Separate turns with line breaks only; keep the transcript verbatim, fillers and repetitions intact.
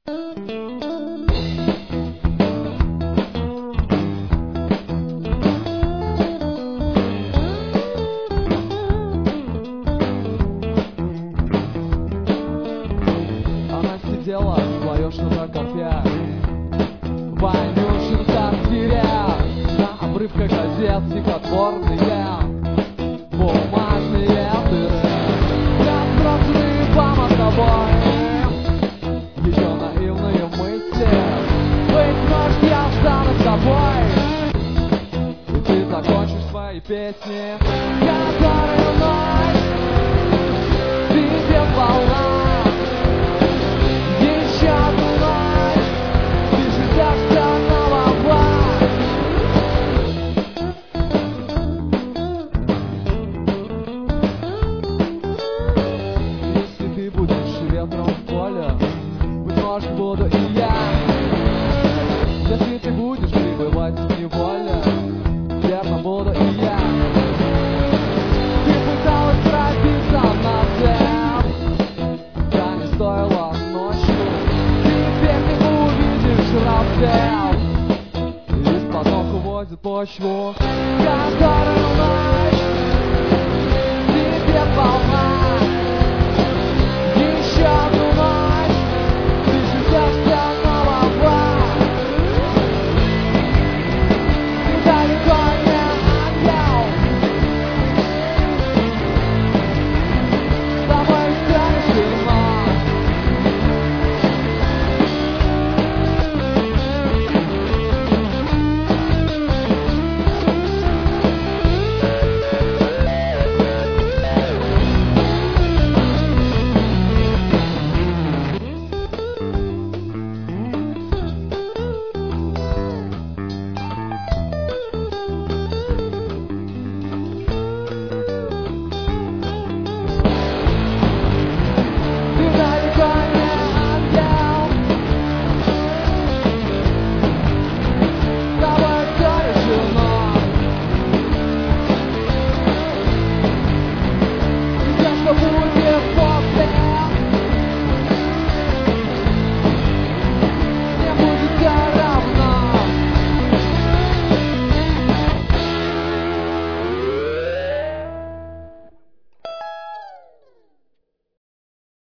Она сидела в клавишном компе, вонючем сортире, на обрывках газет стихотворные бумажные дыры, разбросанные по мостовой. Ее наивные мысли: быть может, я встану с тобой, и ты закончишь свои песни, которые ночь видит волна. Может, буду и я. Если ты будешь пребывать в неволе, верно, буду и я. Ты пыталась пробиться на свет, да не стоило ночью. Теперь ты увидишь рассвет, из-под ног уводит почву, которую